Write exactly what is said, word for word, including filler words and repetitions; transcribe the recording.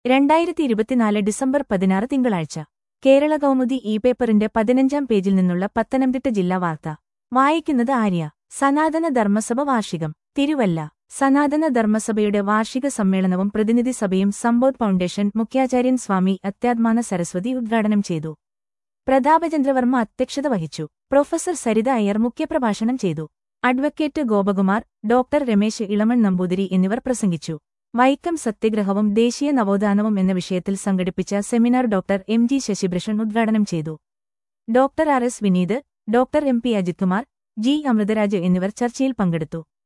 രണ്ടായിരത്തി ഇരുപത്തിനാല് ഡിസംബർ പതിനാറ് തിങ്കളാഴ്ച കേരള കൗമുദി ഇ പേപ്പറിന്റെ പതിനഞ്ചാം പേജിൽ നിന്നുള്ള പത്തനംതിട്ട ജില്ലാ വാർത്ത വായിക്കുന്നത് ആര്യ. സനാതന ധർമ്മസഭ വാർഷികം തിരുവല്ല. സനാതന ധർമ്മസഭയുടെ വാർഷിക സമ്മേളനവും പ്രതിനിധി സഭയും സമ്പോധ് ഫൗണ്ടേഷൻ മുഖ്യാചാര്യൻ സ്വാമി അത്യാത്മാന സരസ്വതി ഉദ്ഘാടനം ചെയ്തു. പ്രതാപചന്ദ്രവർമ്മ അധ്യക്ഷത വഹിച്ചു. പ്രൊഫസർ സരിത അയ്യർ മുഖ്യപ്രഭാഷണം ചെയ്തു. അഡ്വക്കേറ്റ് ഗോപകുമാർ, ഡോക്ടർ രമേശ് ഇളമൺ നമ്പൂതിരി എന്നിവർ പ്രസംഗിച്ചു. വൈക്കം സത്യഗ്രഹവും ദേശീയ നവോത്ഥാനവും എന്ന വിഷയത്തിൽ സംഘടിപ്പിച്ച seminar doctor M G Sasibhushan ഉദ്ഘാടനം ചെയ്തു. Doctor R S Vineeth, doctor M P Ajithkumar, G Amritharaj എന്നിവർ ചർച്ചയിൽ പങ്കെടുത്തു.